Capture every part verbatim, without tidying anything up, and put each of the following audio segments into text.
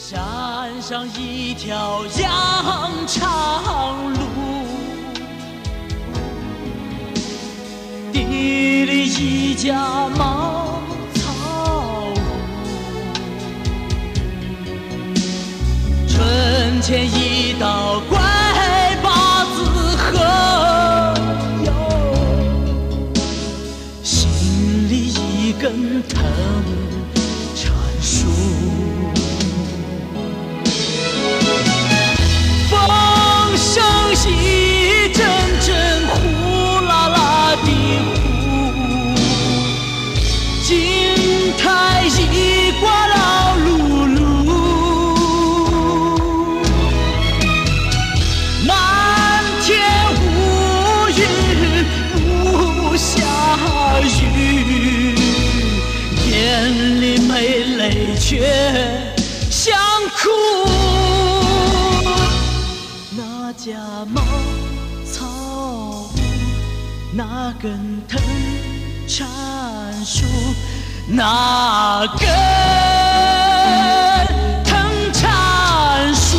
山上一条羊肠路，地里一家茅草屋，春前一道拐八字河哟，心里一根藤缠树。风声一阵阵呼啦啦的呼，金台一挂绕噜噜，南天无云不下雨，眼里没泪却想哭。那家茅草屋，那根藤缠树，那根藤缠树。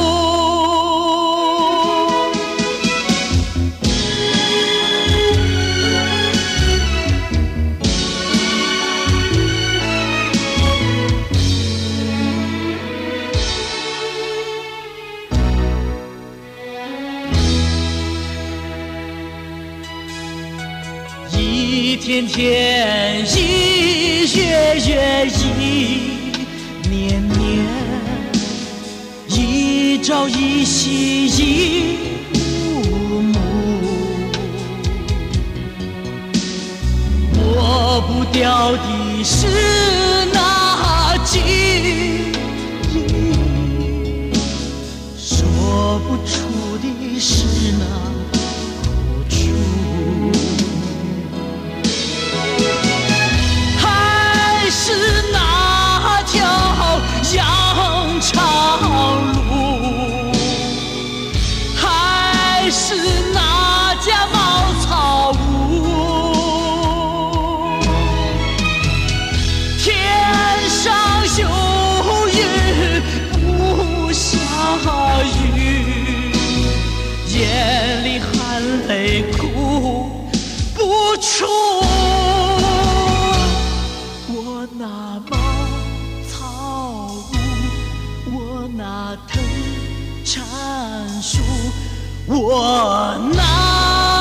一天天，一月月，一年年，一朝一夕一幕幕，抹不掉的是那记忆，说不出的是那苦楚。是那条羊肠路，还是那家茅草屋？天上有雨不下雨，眼里含泪哭不出。我那茅草屋，我那藤缠树，我那